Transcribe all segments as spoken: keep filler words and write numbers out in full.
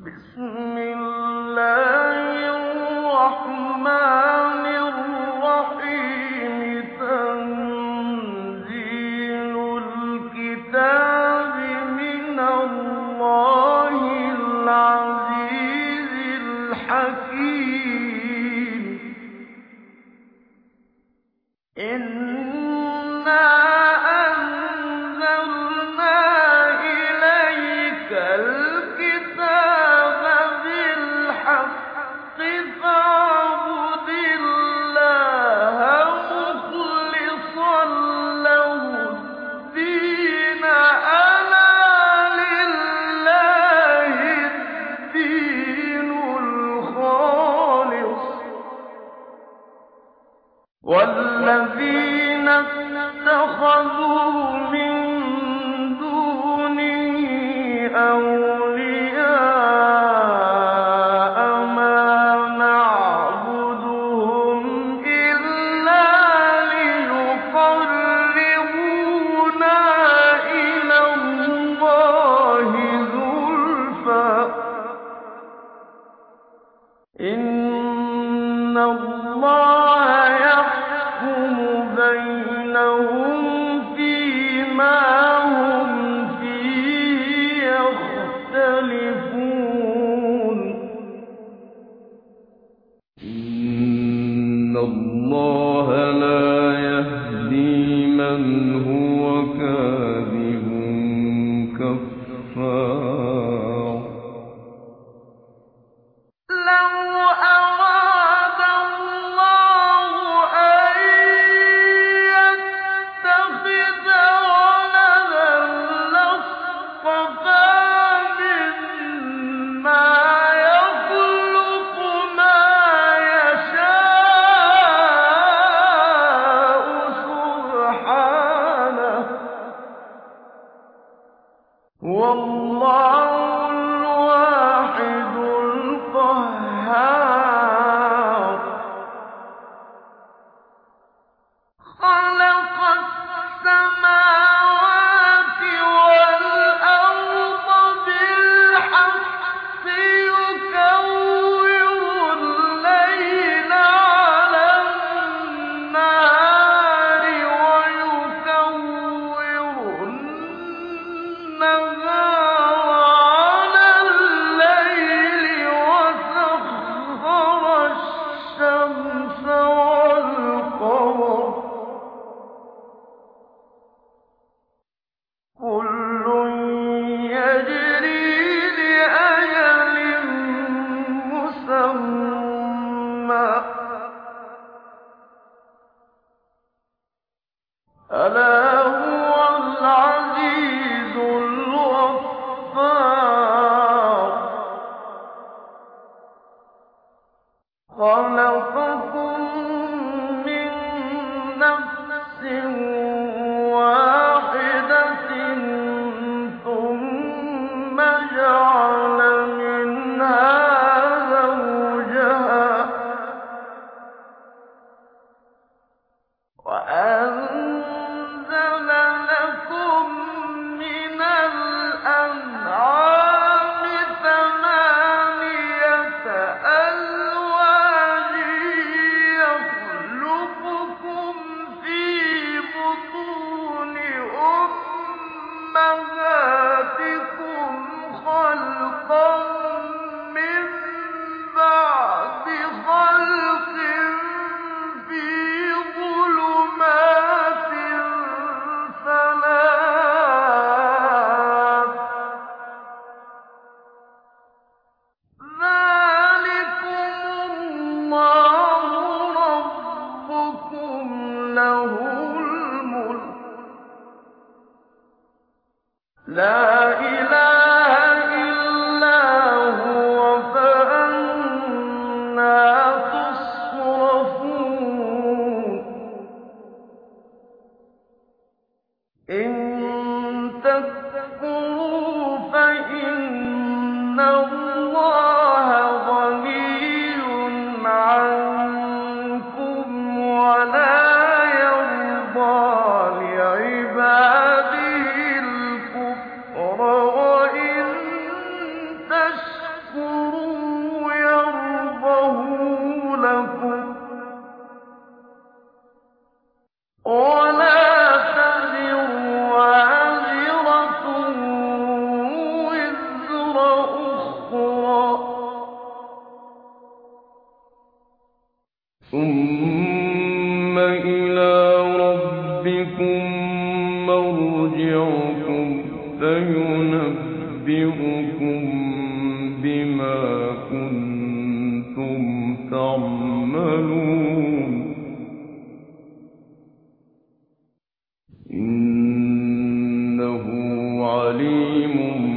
بسم الله الرحمن الرحيم تنزيل الكتاب من الله العزيز الحكيم إنا أنزلنا إليك الكتاب بالحق فاعبد الله مخلصا له الدين ألا لله الدين الخالص والذين اتخذوا من دونه أولياء ما نعبدهم إلا ليقربونا إلى الله زلفى إن الله يحكم بينهم فيما هم فيه يختلفون إن الله لا يهدي من هو كاذب كفار لو أراد تكفروا يرضه لكم ولا تزر وازرة وزر أخرى ثم إلى ربكم مرجعكم فينبئكم بما كنتم تعملون إنه عليم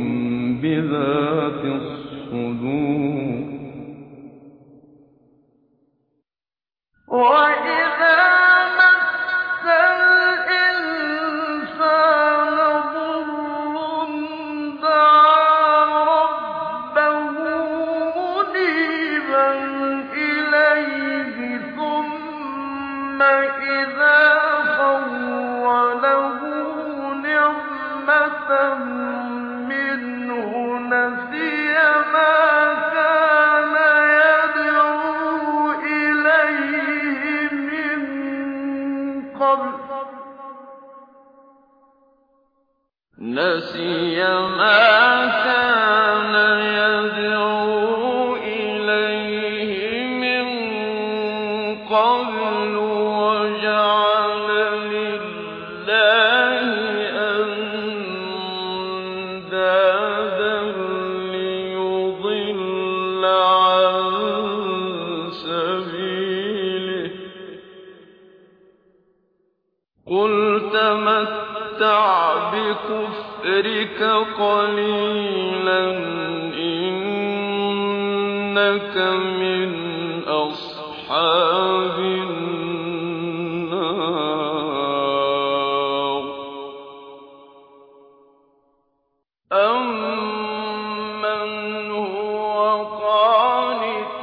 بذات الصدور وإذا مس الإنسان ضر دعا ربه منيبا إليه ثم إذا خوله نعمة منه نسي ما كان يدعو إليه من قبل نسي ما كان يدعو إليه من قبل وجعل لله أندادا ليضل عن سبيله قل تمتع بكفرك قليلا إنك من أصحاب النار أمن هو قانت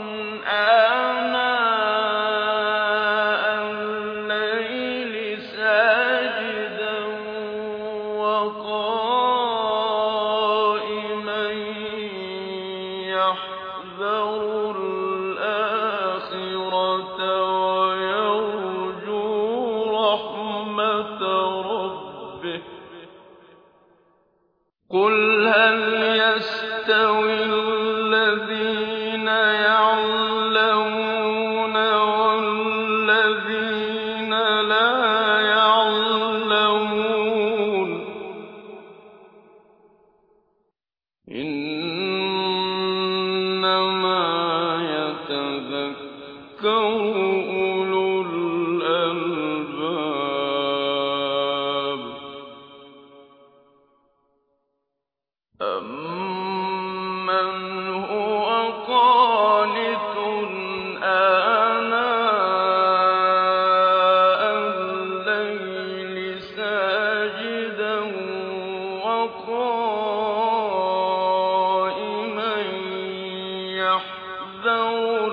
آناء الليل ساجدا وقائما يحذر الآخرة ويرجو رحمة ربه قل هل يستوي الذين يعلمون والذين لا يعلمون إنما يتذكر أولو الألباب أمن هو قانت آناء الليل ساجدا وقائما يحذر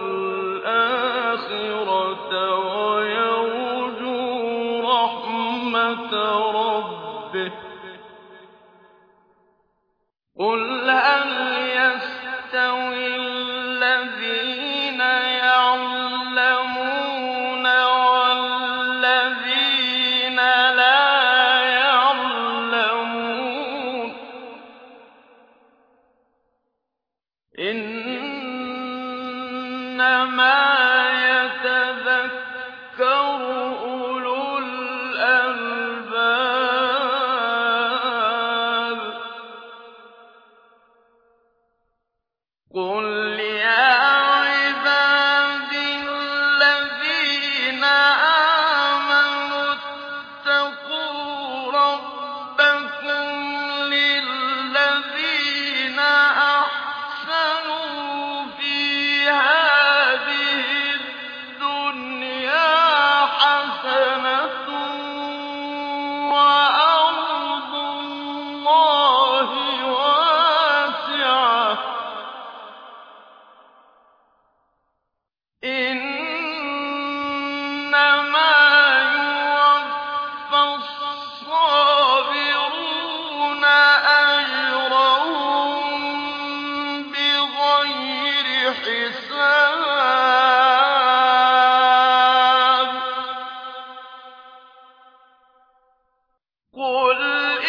الآخرة ويرجو رحمة ربه قل هل يستوي الذين يعلمون والذين لا يعلمون إنما يتذكر أولو الألباب قل يا عبادي الذين آمنوا اتقوا ربكم للذين أحسنوا في هذه الدنيا حسنة وأرض الله واسعة حِسَابٍ قُلْ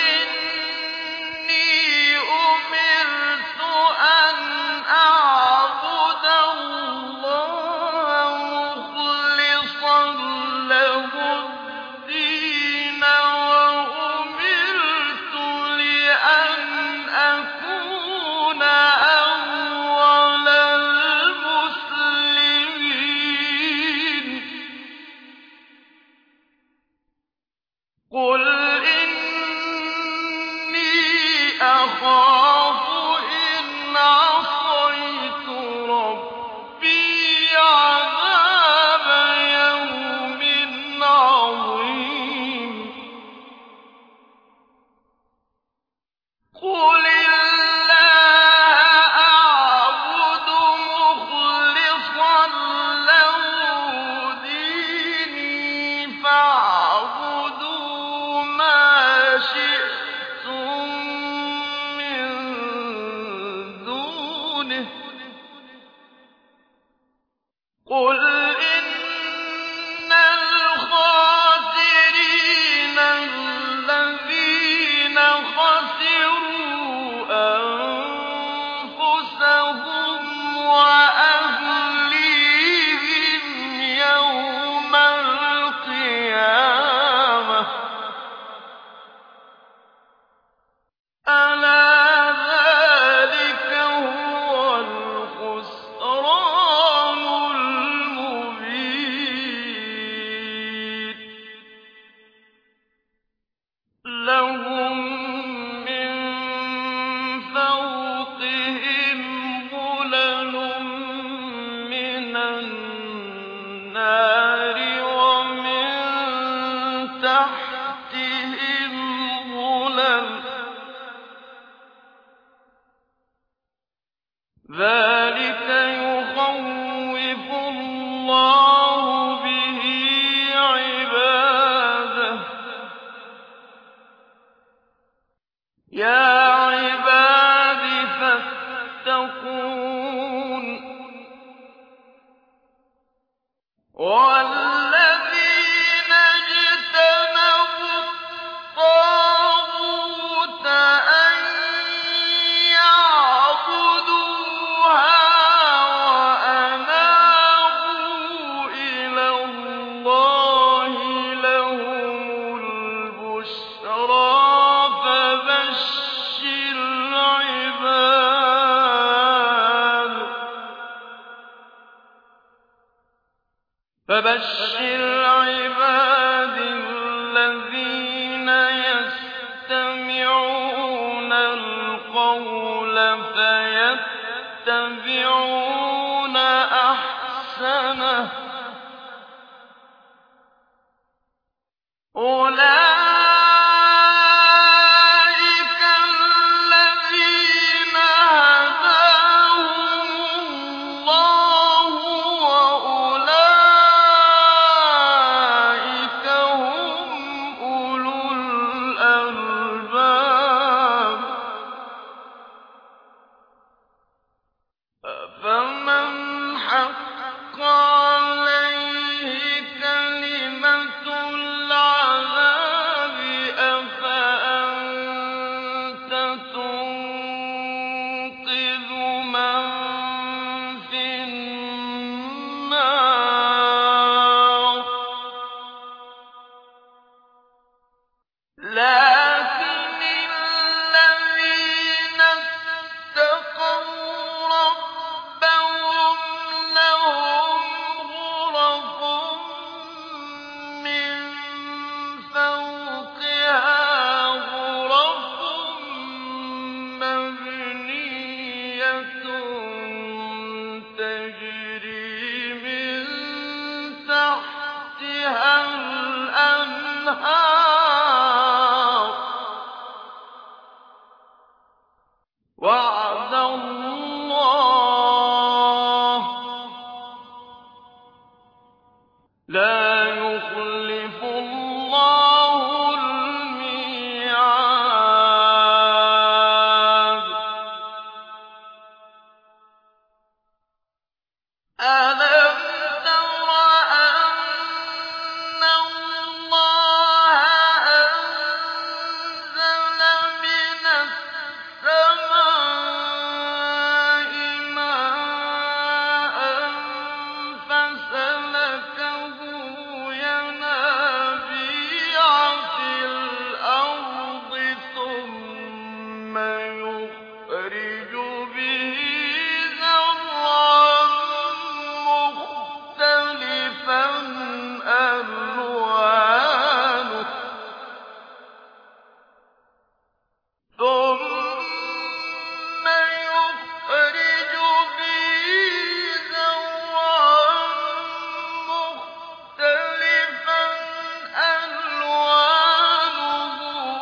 إِنِّي أُمِرْتُ أَنْ أَعْبُدَ اللَّهَ مُخْلِصًا لَّهُ الدِّينَ وَأُمِرْتُ لِأَنْ أَكُونَ أَوَّلَ الْمُسْلِمِينَ قُلْ إِنِّي أَخَافُ إِنْ عَصَيْتُ رَبِّي عَذَابَ يَوْمٍ عَظِيمٍ قُلِ اللَّهَ أَعْبُدُ مُخْلِصًا لَّهُ دِينِي فَاعْبُدُوا مَا شِئْتُم مِّن دُونِهِ ۗ قُلْ إِنَّ الْخَاسِرِينَ الَّذِينَ خَسِرُوا أَنفُسَهُمْ وَأَهْلِيهِمْ يَوْمَ الْقِيَامَةِ ۗ أَلَا ذَٰلِكَ هُوَ الْخُسْرَانُ الْمُبِينُ لَهُم مِّن فَوْقِهِمْ ظُلَلٌ مِّنَ النَّارِ وَمِن تَحْتِهِمْ ظُلَلٌ ۚ ذَٰلِكَ يُخَوِّفُ اللَّهُ بِهِ عِبَادَهُ ۚ يَا عِبَادِ فَاتَّقُونِ وَالَّذِينَ اجْتَنَبُوا الطَّاغُوتَ أَن يَعْبُدُوهَا وَأَنَابُوا إِلَى اللَّهِ لَهُمُ الْبُشْرَىٰ فَبَشِّرْ عِبَادِ فَبَشِّرْ عِبَادِ الَّذِينَ يَسْتَمِعُونَ الْقَوْلَ فَيَتَّبِعُونَ أَحْسَنَهُ ۚ أُولَٰئِكَ الَّذِينَ هَدَاهُمُ اللَّهُ ۖ وَأُولَٰئِكَ هُمْ أُولُو الْأَلْبَابِ أَفَمَنْ حَقَّ عَلَيْهِ كَلِمَةُ الْعَذَابِ أَفَأَنتَ تُنقِذُ مَن فِي النَّارِ لَٰكِنِ الَّذِينَ اتَّقَوْا رَبَّهُمْ لَهُمْ غُرَفٌ مِّن فَوْقِهَا غُرَفٌ مَّبْنِيَّةٌ تَجْرِي مِن تَحْتِهَا الْأَنْهَارُ ۖ وَعْدَ اللَّهِ ۖ لَا يُخْلِفُ اللَّهُ الْمِيعَادَ أَلَمْ تَرَ أَنَّ اللَّهَ أَنزَلَ مِنَ السَّمَاءِ مَاءً فَسَلَكَهُ يَنَابِيعَ فِي الْأَرْضِ ثُمَّ يُخْرِجُ بِهِ زَرْعًا مُّخْتَلِفًا أَلْوَانُهُ ثُمَّ يُخْرِجُ بِهِ زَرْعًا مُّخْتَلِفًا أَلْوانُهُ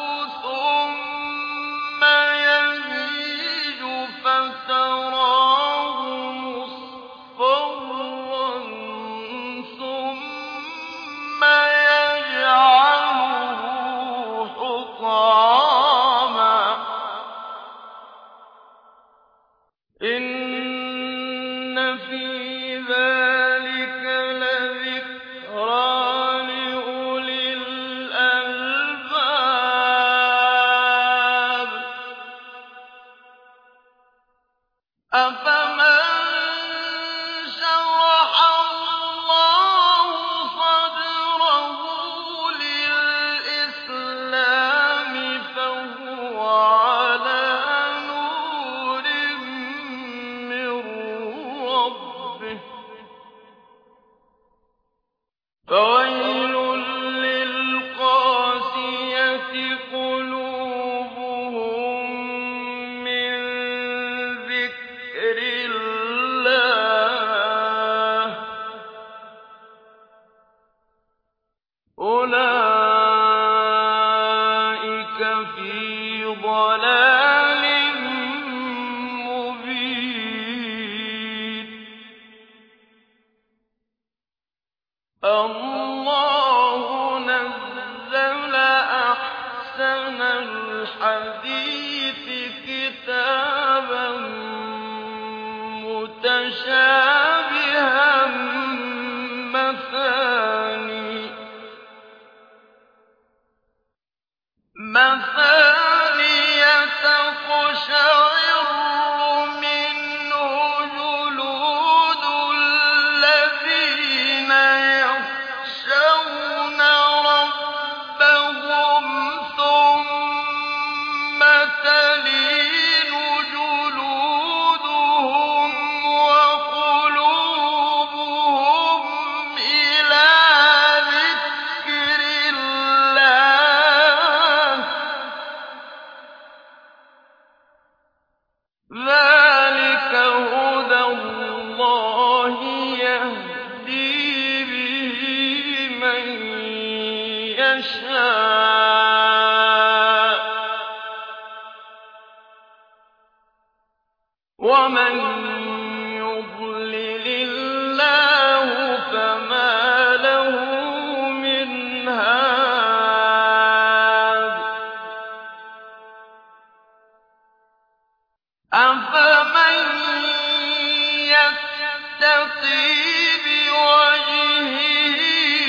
ثُمَّ يَهِيجُ فَتَرَاهُ مُصْفَرًّا ثُمَّ يَجْعَلُهُ حُطَامًا ۚ إِنَّ فِي ذَٰلِكَ لَذِكْرَىٰ لِأُولِي الْأَلْبَابِ أَفَمَن شَرَحَ اللَّهُ صَدْرَهُ لِلْإِسْلَامِ فَهُوَ عَلَىٰ نُورٍ مِّن رَّبِّهِ ۚ فَوَيْلٌ لِّلْقَاسِيَةِ قُلُوبُهُم مِّن ذِكْرِ اللَّهِ ۚ أُولَٰئِكَ فِي ضَلَالٍ مُّبِينٍ اللَّهُ نَزَّلَ أَحْسَنَ الْحَدِيثِ كِتَابًا مُّتَشَابِهًا مَّثَانِيَ تَقْشَعِرُّ مِنْهُ جُلُودُ الَّذِينَ يَخْشَوْنَ رَبَّهُمْ ثُمَّ تَلِينُ جُلُودُهُمْ وَقُلُوبُهُمْ إِلَىٰ ذِكْرِ اللَّهِ ۚ ذَٰلِكَ هُدَى اللَّهِ يَهْدِي بِهِ مَن يَشَاءُ ۚ وَمَن يُضْلِلِ اللَّهُ فَمَا لَهُ مِنْ هَادٍ أَفَمَن يَتَّقِي بِوَجْهِهِ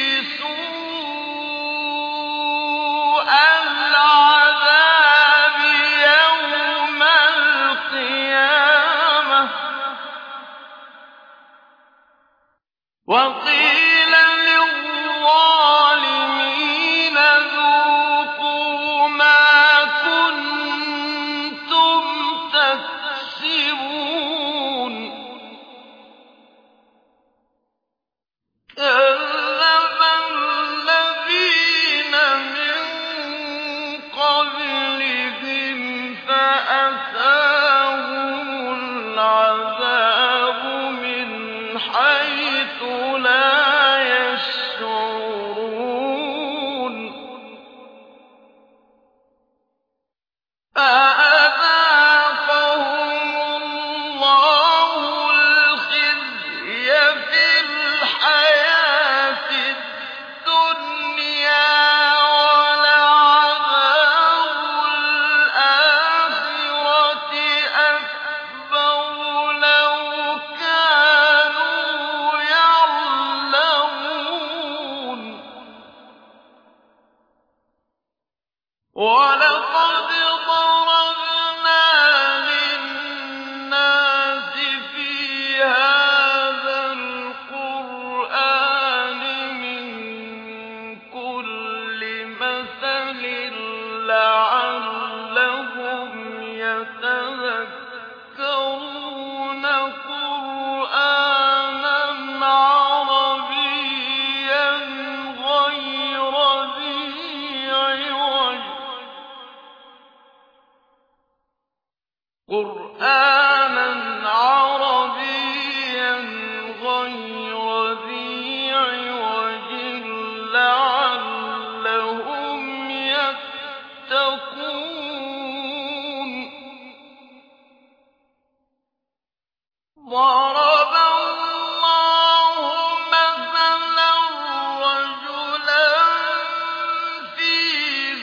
سُوءَ الْعَذَابِ يَوْمَ الْقِيَامَةِ وَقِيلَ لِلظَّالِمِينَ ذُوقُوا مَا كُنتُمْ تَكْسِبُونَ كَذَّبَ الَّذِينَ مِن قَبْلِهِمْ فَأَتَاهُمُ الْعَذَابُ مِنْ حَيْثُ لَا يَشْعُرُونَ فَأَذَاقَهُمُ اللَّهُ الْخِزْيَ فِي الْحَيَاةِ الدُّنْيَا وَلَعَذَابُ الْآخِرَةِ أَكْبَرُ لَوْ كَانُوا ضرب الله مثلا رجلا فيه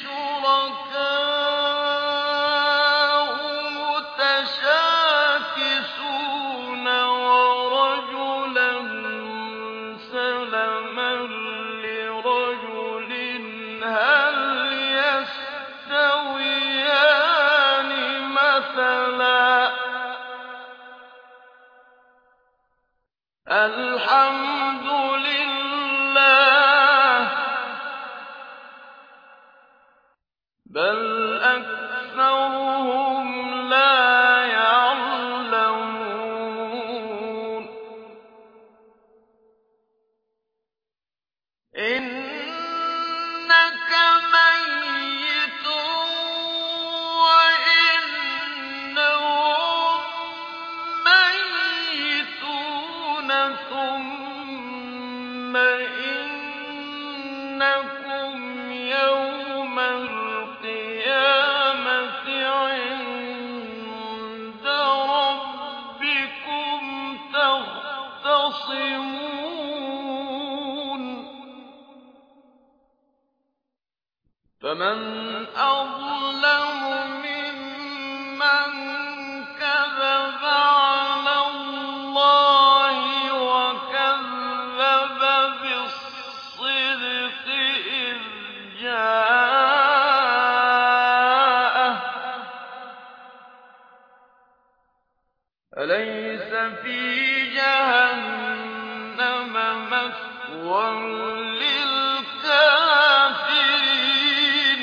شركاء متشاكسون ورجلا سلما لرجل هل يستويان مثلا الحمد لله بل أكثرهم لا يعلمون إنك ميت وإنهم ميتون ثم إنكم يوم القيامة عند ربكم تختصمون فمن أظلم ممن كذب على الله وكذب بالصدق إذ جاءه أليس في جهنم مثوى للكافرين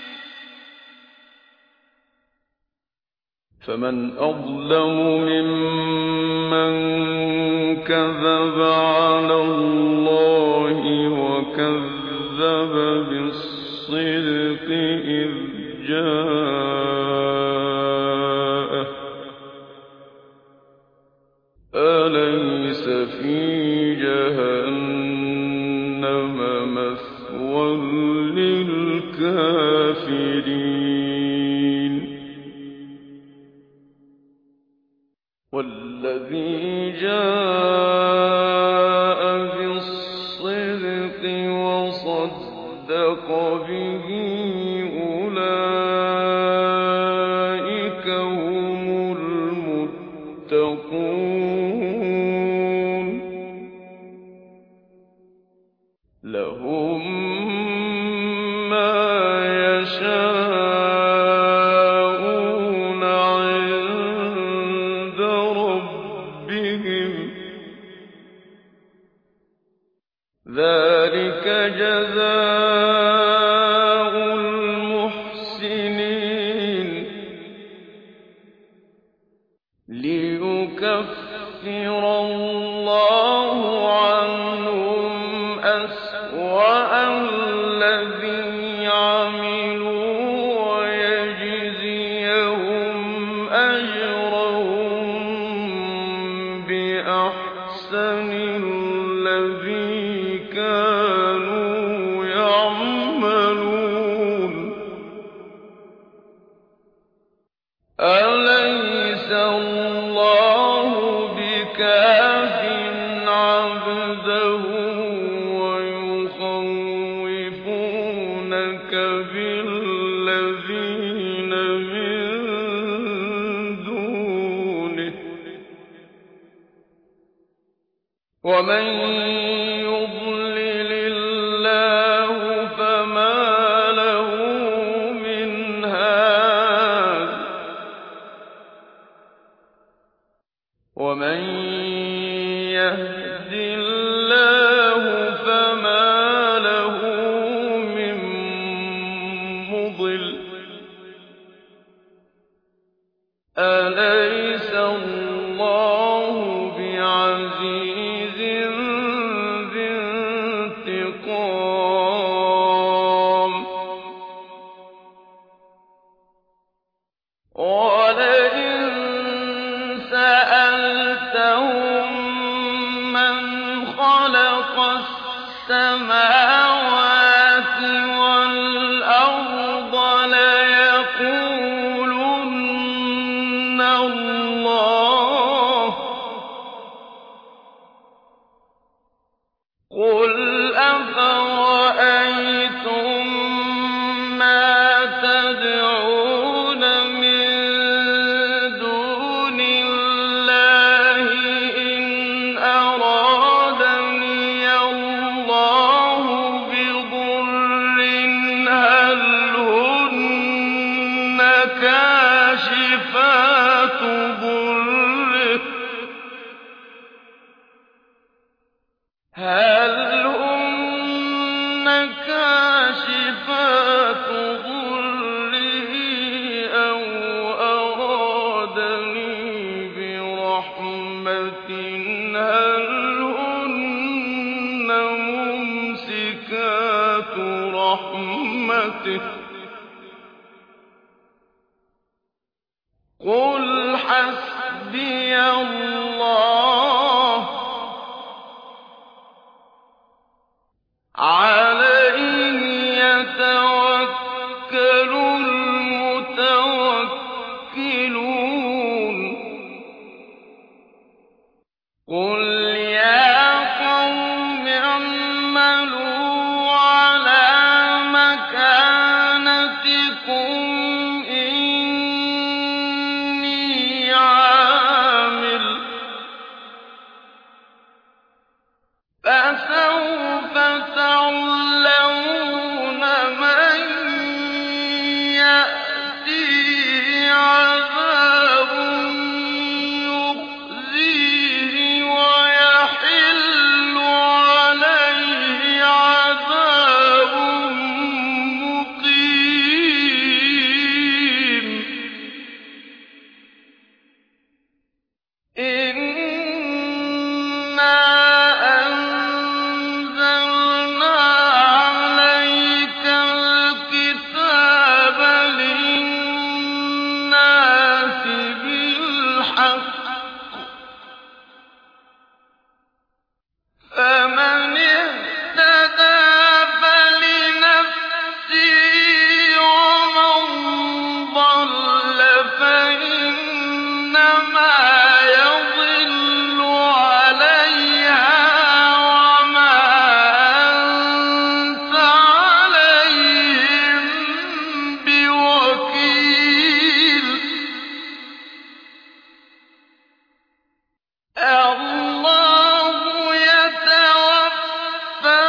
فمن أظلم ممن كذب على الله وكذب بالصدق إذ جاءه أليس في جهنم مثوى للكافرين والذي جاء بالصدق وصدق به أولئك هم المتقون لهم ما يشاءون عند ربهم ذلك جزاء المحسنين ليكفر الله عنهم أسوأ الذي عملوا ويجزيهم أجرهم بأحسن الذي كانوا يعملون أليس الله بكاف عبده ويخوفونك بالذين من دونه ومن يضلل الله فما له من هاد ومن يهد الله فما له من مضل أليس الله بعزيز ذي انتقام ولئن سألتهم من خلق السماوات والأرض ليقولن الله رَحْمَةٍ هَلْ هُنَّ مُمْسِكَاتُ رَحْمَتِهِ ۚ قُلْ حَسْبِيَ اللَّهُ ۖ عَلَيْهِ يَتَوَكَّلُ الْمُتَوَكِّلُونَ قُلْ يَا قَوْمِ اعْمَلُوا عَلَىٰ مَكَانَتِكُمْ إِنِّي عَامِلٌ ۖ فَسَوْفَ تَعْلَمُونَ مَن يَأْتِيهِ عَذَابٌ يُخْزِيهِ وَيَحِلُّ عَلَيْهِ عَذَابٌ مُّقِيمٌ إِنَّا أَنزَلْنَا عَلَيْكَ الْكِتَابَ لِلنَّاسِ بِالْحَقِّ ۖ فَمَنِ اهْتَدَىٰ فَلِنَفْسِهِ ۖ وَمَن ضَلَّ فَإِنَّمَا يَضِلُّ عَلَيْهَا ۖ وَمَا أَنتَ عَلَيْهِم بِوَكِيلٍ اللَّهُ يَتَوَفَّى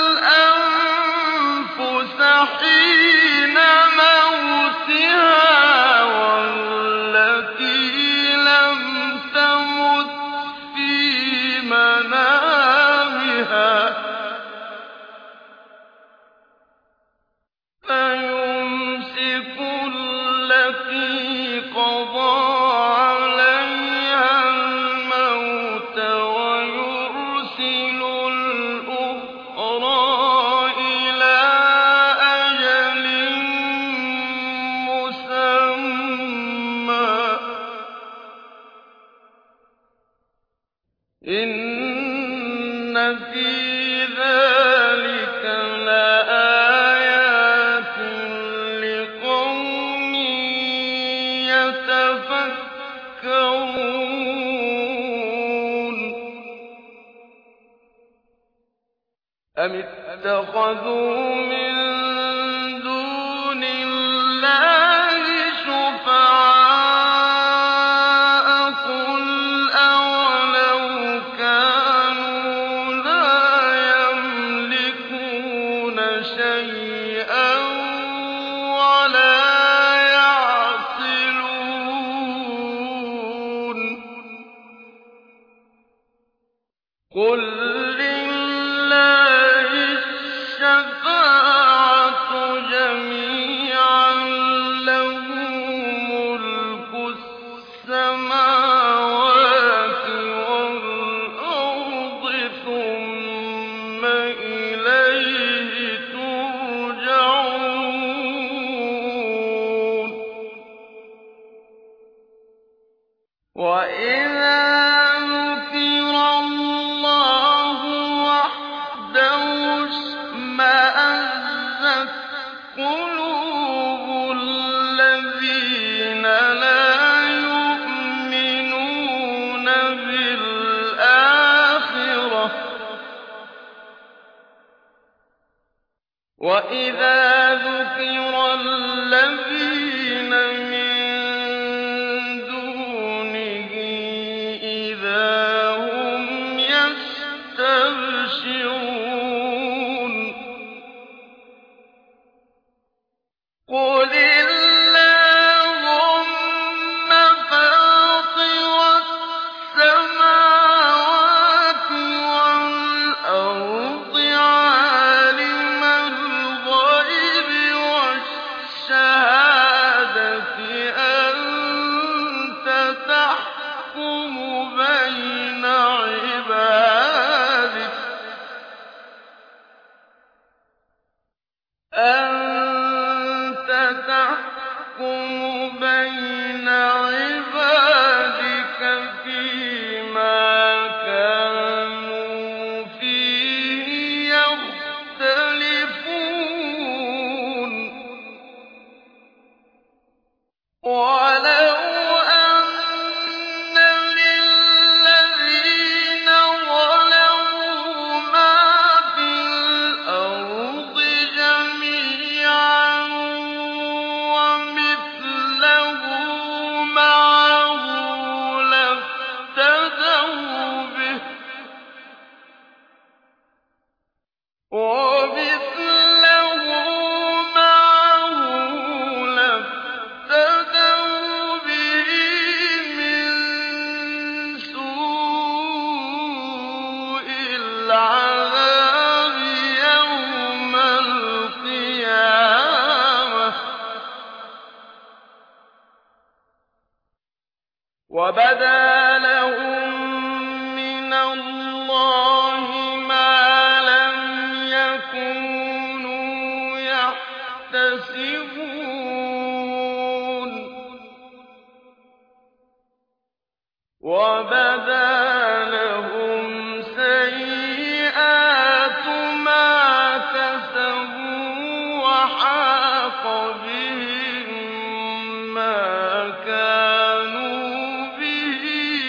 الْأَنفُسَ حِينَ مَوْتِهَا وَالَّتِي لَمْ تَمُتْ فِي مَنَامِهَا ۖ فَيُمْسِكُ الَّتِي قَضَىٰ عَلَيْهَا الْمَوْتَ وَيُرْسِلُ الْأُخْرَىٰ إِلَىٰ أَجَلٍ مُّسَمًّى ۚ إِنَّ فِي ذَٰلِكَ لَآيَاتٍ لِّقَوْمٍ يَتَفَكَّرُونَ أَمِ اتَّخَذُوا مِن دُونِ اللَّهِ شُفَعَاءَ ۚ قُلْ أَوَلَوْ كَانُوا لَا يَمْلِكُونَ شَيْئًا وَلَا يَعْقِلُونَ قُل لِّلَّهِ الشَّفَاعَةُ جَمِيعًا ۖ لَّهُ مُلْكُ السَّمَاوَاتِ وَالْأَرْضِ ۖ ثُمَّ إِلَيْهِ تُرْجَعُونَ وَإِذَا ذُكِرَ اللَّهُ وَحْدَهُ اشْمَأَزَّتْ قُلُوبُ الَّذِينَ لَا يُؤْمِنُونَ بِالْآخِرَةِ ۖ وَإِذَا ذُكِرَ الَّذِينَ مِن دُونِهِ إِذَا هُمْ يَسْتَبْشِرُونَ قُلِ اللَّهُمَّ فَاطِرَ السَّمَاوَاتِ وَالْأَرْضِ عَالِمَ الْغَيْبِ وَبَدَا لَهُمْ سَيِّئَاتُ مَا كَسَبُوا وَحَاقَ بِهِم مَّا كَانُوا بِهِ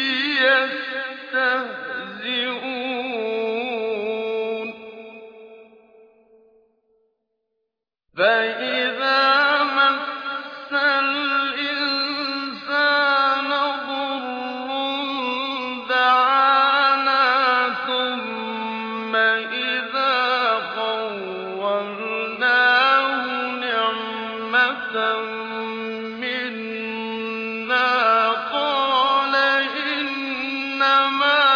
يَسْتَهْزِئُونَ فَإِذَا مَسَّ الْإِنسَانَ ضُرٌّ دَعَانَا ثُمَّ إِذَا خَوَّلْنَاهُ نِعْمَةً مِّنَّا قَالَ إِنَّمَا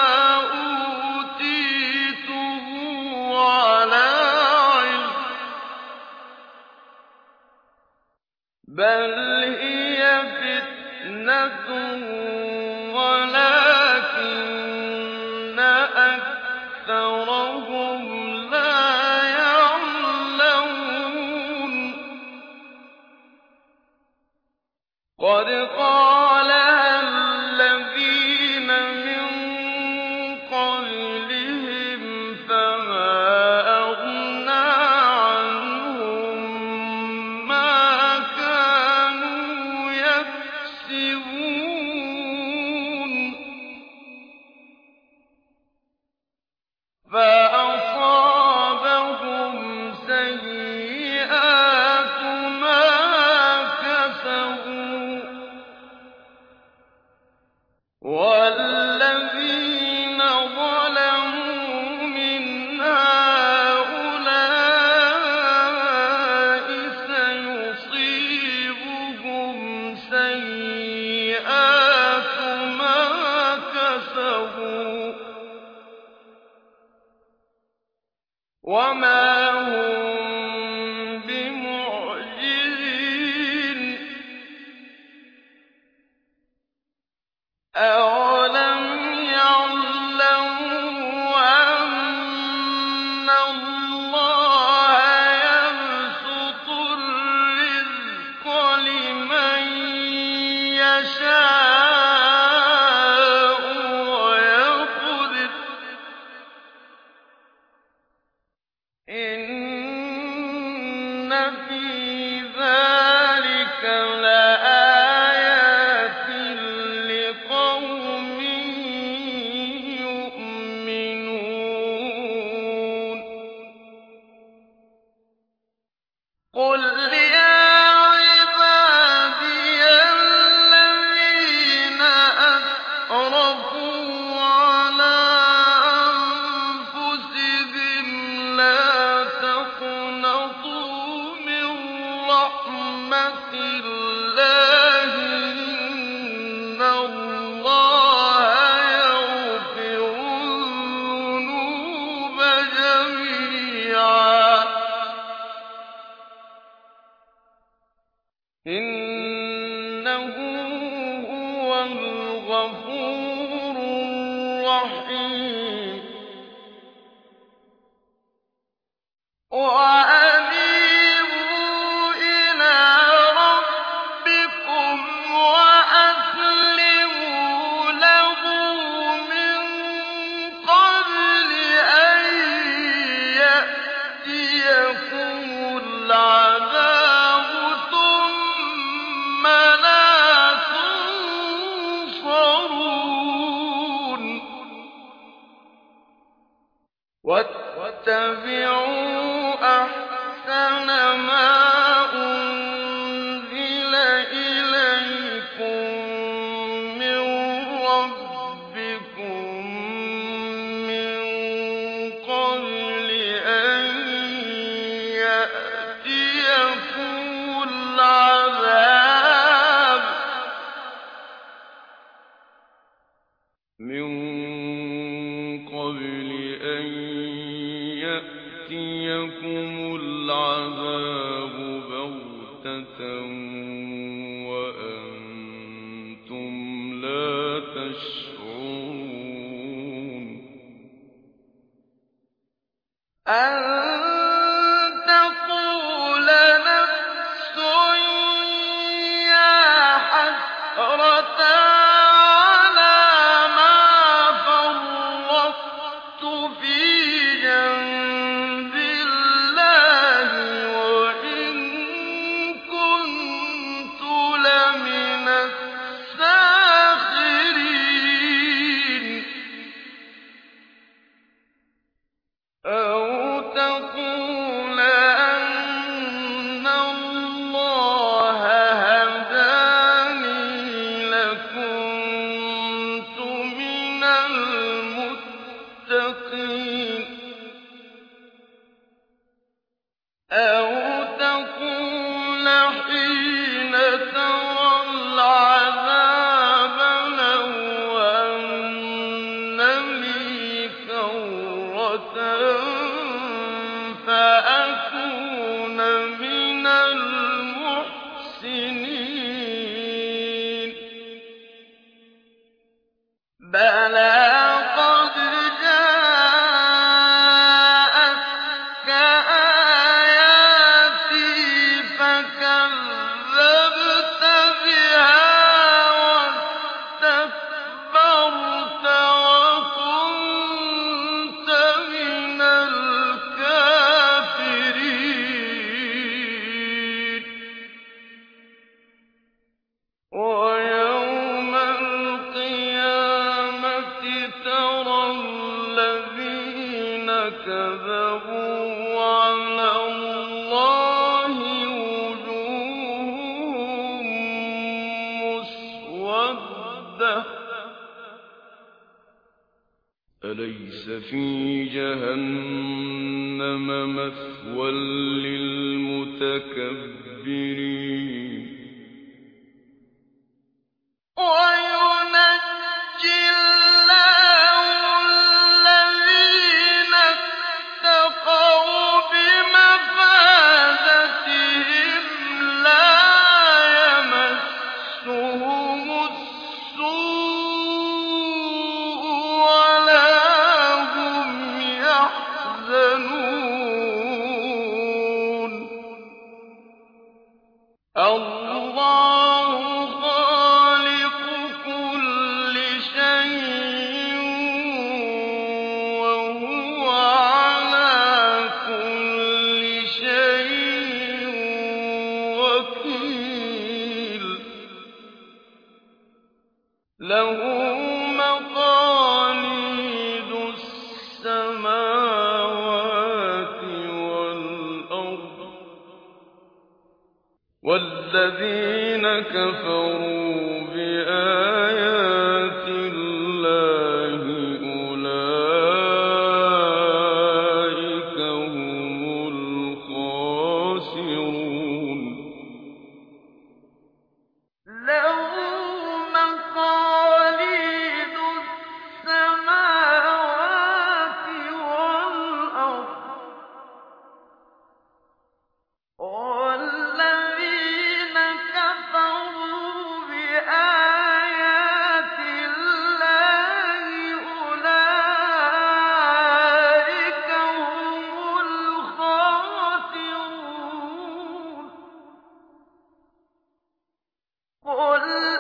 أُوتِيتُهُ عَلَىٰ عِلْمٍ ۚ بَلْ هِيَ فِتْنَةٌ وَلَٰكِنَّ أَكْثَرَهُمْ لَا يَعْلَمُونَ قَدْ قَالَهَا الَّذِينَ مِن قَبْلِهِمْ فَمَا أَغْنَىٰ عَنْهُم مَّا كَانُوا يَكْسِبُونَ فَأَصَابَهُمْ سَيِّئَاتُ مَا كَسَبُوا ۚ وَالَّذِينَ ظَلَمُوا مِنْ هَٰؤُلَاءِ سَيُصِيبُهُمْ سَيِّئَاتُ مَا كَسَبُوا وَمَا هُم بِمُعْجِزِينَ أَوَلَمْ يَعْلَمُوا أَنَّ اللَّهَ يَبْسُطُ الرِّزْقَ لِمَن يَشَاءُ وَيَقْدِرُ ۚ إِنَّ فِي ذَٰلِكَ لَآيَاتٍ لِّقَوْمٍ يُؤْمِنُونَ قُلْ يَا عِبَادِيَ الَّذِينَ أَسْرَفُوا عَلَىٰ أَنفُسِهِمْ لَا تَقْنَطُوا مِن رَّحْمَةِ اللَّهِ ۚ إِنَّ اللَّهَ يَغْفِرُ الذُّنُوبَ جَمِيعًا ۚ إِنَّهُ هُوَ الْغَفُورُ الرَّحِيمُ وَأَنِيبُوا إِلَىٰ رَبِّكُمْ وَأَسْلِمُوا لَهُ مِن قَبْلِ أَن يَأْتِيَكُمُ الْعَذَابُ ثُمَّ لَا تُنصَرُونَ وَاتَّبِعُوا أَحْسَنَ مَا أُنزِلَ إِلَيْكُم مِّن رَّبِّكُم مِّن قَبْلِ أَن يَأْتِيَكُمُ الْعَذَابُ مِن قَبْلِ أَن يَأْتِيَكُمُ الْعَذَابُ بَغْتَةً وَأَنتُمْ لَا تَشْعُرُونَ أَن تَقُولَ نَفْسٌ يَا حَسْرَتَا عَلَىٰ المتقين أو تقول حين ترى العذاب لو أن لي كرة فأكون من المحسنين بلى قد جاءتك آياتي فكذبت بها واستكبرت وكنت من الكافرين ويوم القيامة ترى الذين كذبوا على الله وجوههم مسودة أليس في جهنم مثوى للمتكبرين وينجي الله الذين اتقوا بمفازتهم لا يمسهم السوء ولا هم يحزنون الله خالق كل شيء وهو على كل شيء وكيل له مقاليد السماوات والأرض والذين كفروا بآيات الله أولئك هم الخاسرون له مقاليد السماوات والأرض والذين كفروا بآيات الله أولئك هم الخاسرون قل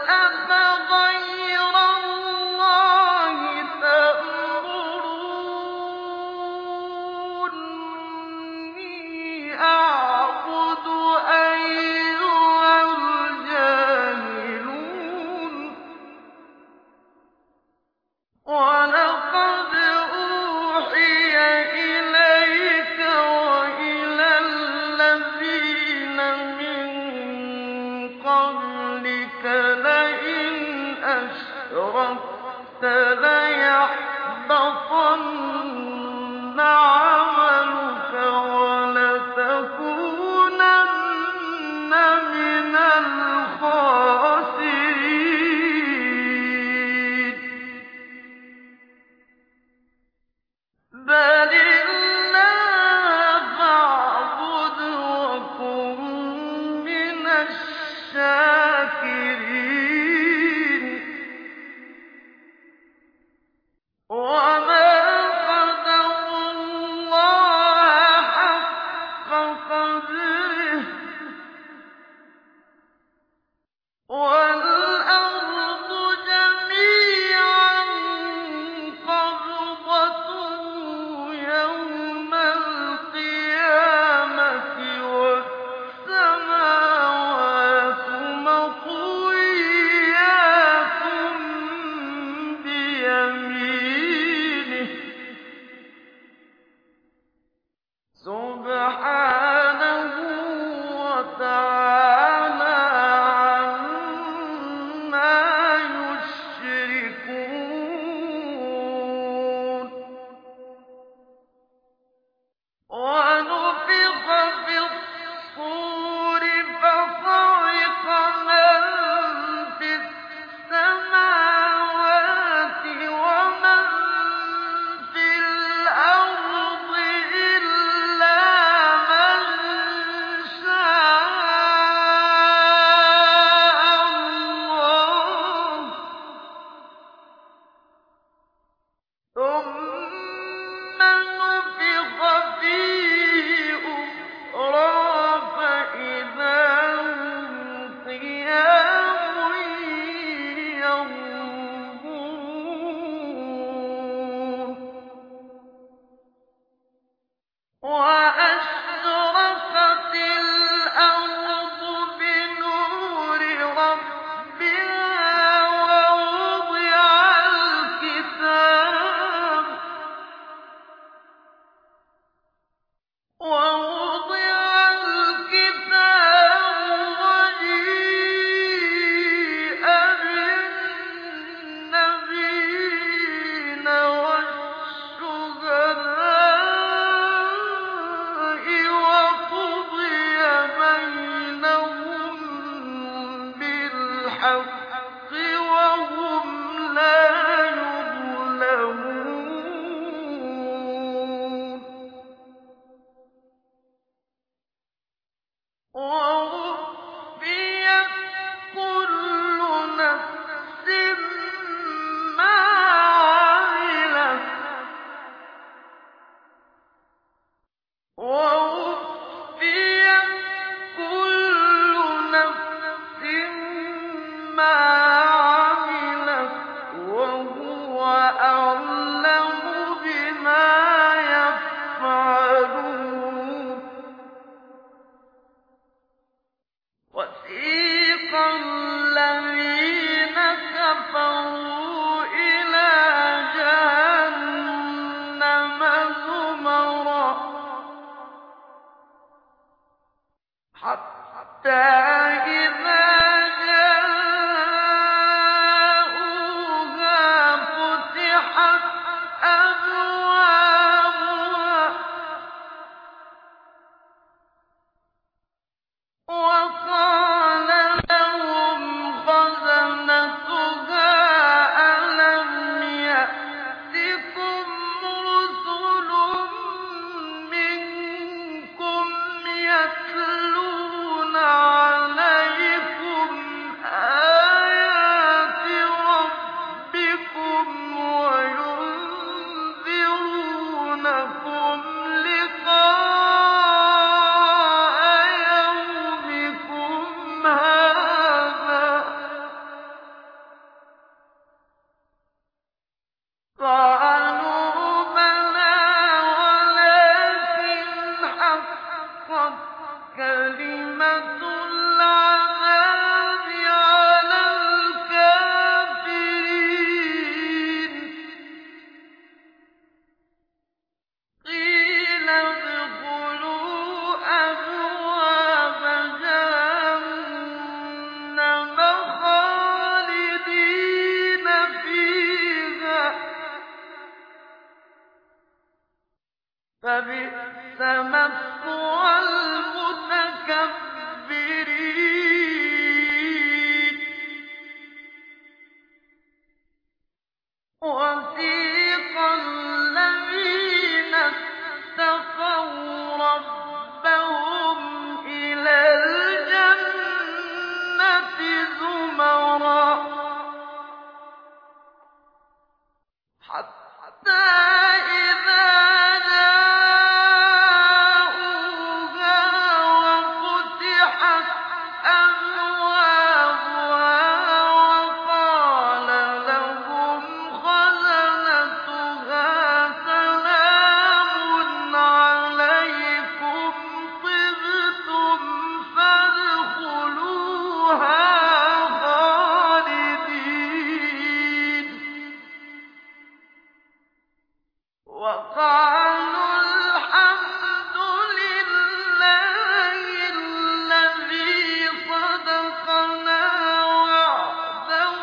أفغير الله تأمروني أعبد أيها الجاهلون ولقد أوحي إليك وإلى الذين من قبلك لئن أشركت ليحبطن عملك ولتكونن من الخاسرين بل الله فاعبد وكن من الشاكرين وما قدروا الله حق قدره والأرض جميعا قبضته يوم القيامة والسماوات مطويات بيمينه وَأَشْرَقَتِ الْأَرْضُ بِنُورِ رَبِّهَا وَوُضِعَ الْكِتَابُ وَجِيءَ بِالنَّبِيِّينَ وَالشُّهَدَاءِ وَقُضِيَ بَيْنَهُم بِالْحَقِّ وَهُمْ لَا يُظْلَمُونَ وَوُفِّيَتْ كُلُّ نَفْسٍ مَّا عَمِلَتْ وَوُفِّيَتْ كُلُّ نَفْسٍ مَّا عَمِلَتْ وَهُوَ أَعْلَمُ بِمَا يَفْعَلُونَ وَسِيقَ الَّذِينَ كَفَرُوا إِلَىٰ جَهَنَّمَ زُمَرًا حَتَّىٰ إِذَا جَاءُوهَا فُتِحَتْ أَبْوَابُهَا وَقَالَ لَهُمْ خَزَنَتُهَا أَلَمْ يَأْتِكُمْ رُسُلٌ مِّنكُمْ يَتْلُونَ عَلَيْكُمْ آيَاتِ رَبِّكُمْ وَيُنذِرُونَكُمْ لِقَاءَ يَوْمِكُمْ هَٰذَا ۚ قَالُوا بَلَىٰ وَلَٰكِنْ حَقَّتْ كَلِمَةُ الْعَذَابِ عَلَى الْكَافِرِينَ قِيلَ ادْخُلُوا أَبْوَابَ جَهَنَّمَ خَالِدِينَ فِيهَا ۖ فَبِئْسَ مَثْوَى الْمُتَكَبِّرِينَ وَسِيقَ الَّذِينَ اتَّقَوْا رَبَّهُمْ إِلَى الْجَنَّةِ زُمَرًا حَتَّىٰ إِذَا جَاءُوهَا وَفُتِحَتْ أَبْوَابُهَا وَقَالَ لَهُمْ خَزَنَتُهَا سَلَامٌ عَلَيْكُمْ طِبْتُمْ فَادْخُلُوهَا خَالِدِينَ وَقَالُوا الْحَمْدُ لِلَّهِ الَّذِي صَدَقَنَا وَعْدَهُ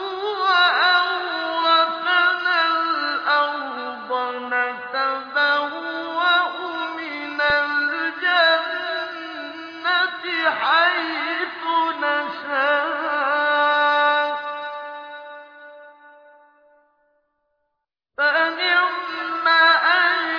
وَأَوْرَثَنَا الْأَرْضَ نَتَبَوَّأُ مِنَ الْجَنَّةِ حَيْثُ نَشَاءُ ۖ فَنِعْمَ أَجْرُ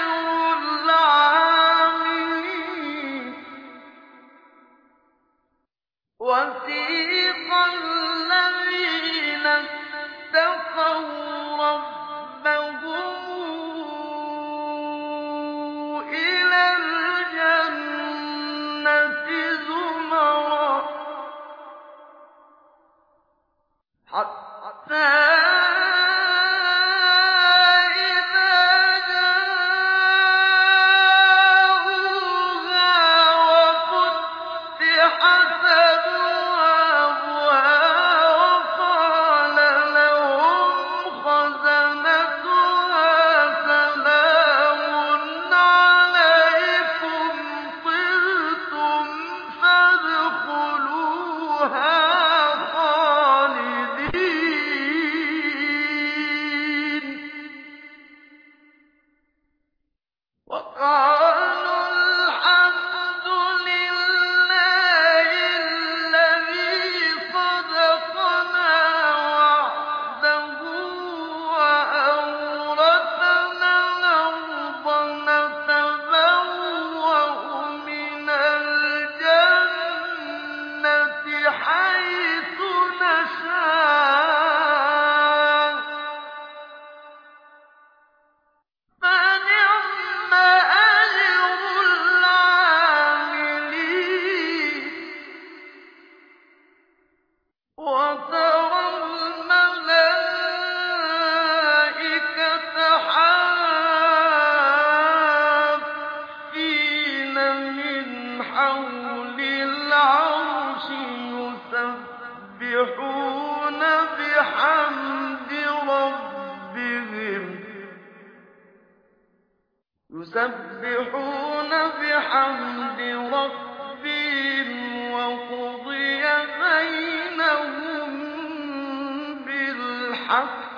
يُسَبِّحُونَ بِحَمْدِ رَبِّهِمْ وَقُضِيَ بَيْنَهُم بِالْحَقِّ